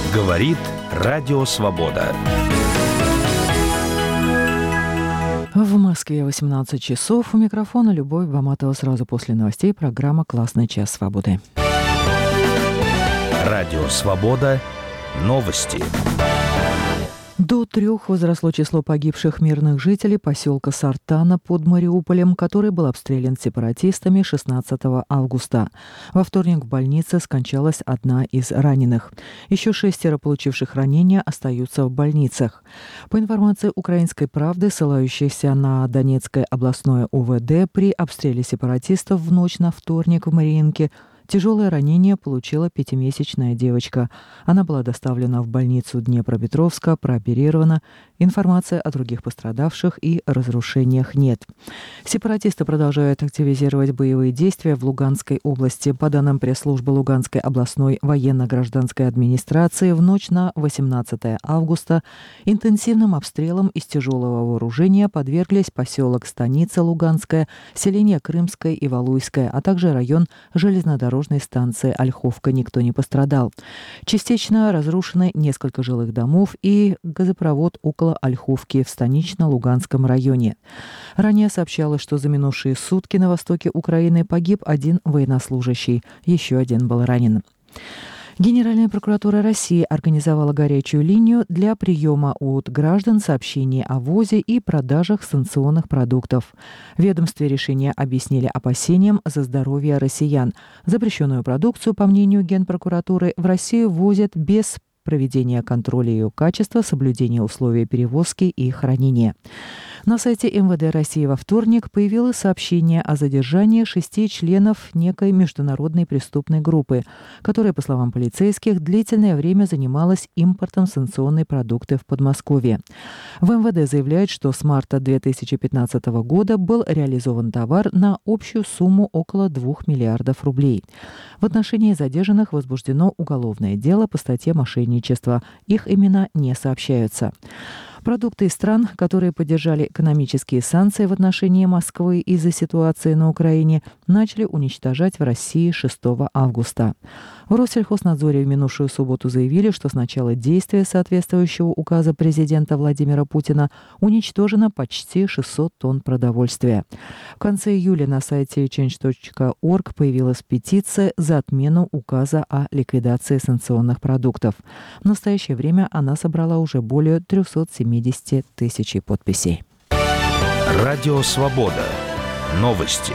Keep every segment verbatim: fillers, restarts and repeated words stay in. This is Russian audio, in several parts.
Говорит Радио Свобода. В Москве восемнадцать часов. У микрофона Любовь Баматова. Сразу после новостей программа «Классный час свободы». Радио Свобода. Новости. До трех возросло число погибших мирных жителей поселка Сартана под Мариуполем, который был обстрелян сепаратистами шестнадцатого августа. Во вторник в больнице скончалась одна из раненых. Еще шестеро получивших ранения остаются в больницах. По информации «Украинской правды», ссылающейся на Донецкое областное УВД, при обстреле сепаратистов в ночь на вторник в Мариинке тяжелое ранение получила пятимесячная девочка. Она была доставлена в больницу Днепропетровска, прооперирована. Информации о других пострадавших и разрушениях нет. Сепаратисты продолжают активизировать боевые действия в Луганской области. По данным пресс-службы Луганской областной военно-гражданской администрации, в ночь на восемнадцатое августа интенсивным обстрелом из тяжелого вооружения подверглись поселок Станица Луганская, селение Крымское и Валуйское, а также район железнодорожной станции Ольховка. Никто не пострадал. Частично разрушены несколько жилых домов и газопровод около Ольховки в Станично-Луганском районе. Ранее сообщалось, что за минувшие сутки на востоке Украины погиб один военнослужащий, еще один был ранен. Генеральная прокуратура России организовала горячую линию для приема от граждан сообщений о ввозе и продажах санкционных продуктов. В ведомстве решения объяснили опасениям за здоровье россиян. Запрещенную продукцию, по мнению Генпрокуратуры, в Россию ввозят без проведения контроля ее качества, соблюдения условий перевозки и хранения. На сайте эм вэ дэ России во вторник появилось сообщение о задержании шести членов некой международной преступной группы, которая, по словам полицейских, длительное время занималась импортом санкционной продукции в Подмосковье. В эм вэ дэ заявляют, что с марта две тысячи пятнадцатого года был реализован товар на общую сумму около двух миллиардов рублей. В отношении задержанных возбуждено уголовное дело по статье «Мошенничество». Их имена не сообщаются. Продукты из стран, которые поддержали экономические санкции в отношении Москвы из-за ситуации на Украине, начали уничтожать в России шестого августа. В Россельхознадзоре в минувшую субботу заявили, что с начала действия соответствующего указа президента Владимира Путина уничтожено почти шестьсот тонн продовольствия. В конце июля на сайте ченч точка орг появилась петиция за отмену указа о ликвидации санкционных продуктов. В настоящее время она собрала уже более триста семьдесят тысяч подписей. Радио Свобода. Новости.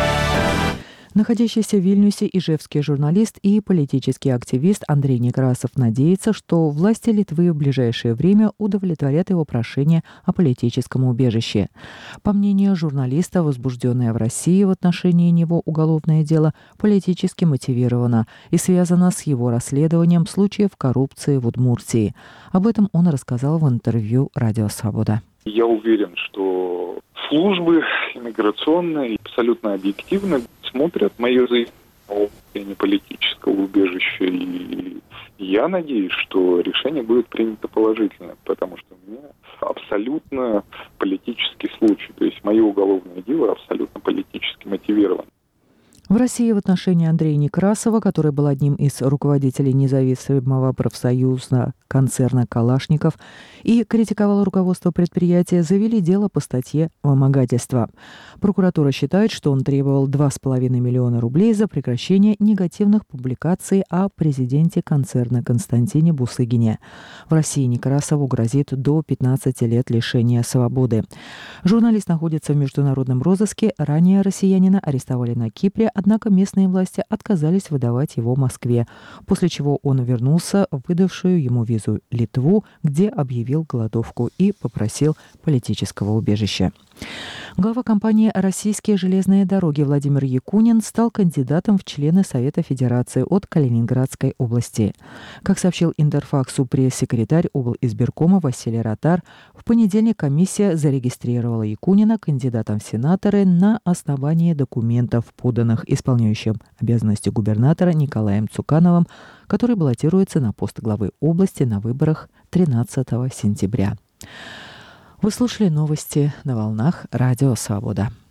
Находящийся в Вильнюсе ижевский журналист и политический активист Андрей Некрасов надеется, что власти Литвы в ближайшее время удовлетворят его прошение о политическом убежище. По мнению журналиста, возбужденное в России в отношении него уголовное дело политически мотивировано и связано с его расследованием случаев коррупции в Удмуртии. Об этом он рассказал в интервью «Радио Свобода». Я уверен, что службы иммиграционные абсолютно объективно смотрят мое заявление о политического убежища, и я надеюсь, что решение будет принято положительно, потому что у меня абсолютно политический случай, то есть мое уголовное дело абсолютно политически мотивировано. В России в отношении Андрея Некрасова, который был одним из руководителей независимого профсоюза концерна «Калашников» и критиковал руководство предприятия, завели дело по статье «Вымогательство». Прокуратура считает, что он требовал два с половиной миллиона рублей за прекращение негативных публикаций о президенте концерна Константине Бусыгине. В России Некрасову грозит до пятнадцати лет лишения свободы. Журналист находится в международном розыске. Ранее россиянина арестовали на Кипре, однако местные власти отказались выдавать его в Москве, после чего он вернулся в выдавшую ему визу Литву, где объявил голодовку и попросил политического убежища. Глава компании «Российские железные дороги» Владимир Якунин стал кандидатом в члены Совета Федерации от Калининградской области. Как сообщил Интерфаксу пресс-секретарь облизбиркома Василий Ротар, в понедельник комиссия зарегистрировала Якунина кандидатом в сенаторы на основании документов, поданных исполняющим обязанности губернатора Николаем Цукановым, который баллотируется на пост главы области на выборах тринадцатого сентября. Вы слушали новости на волнах Радио Свобода.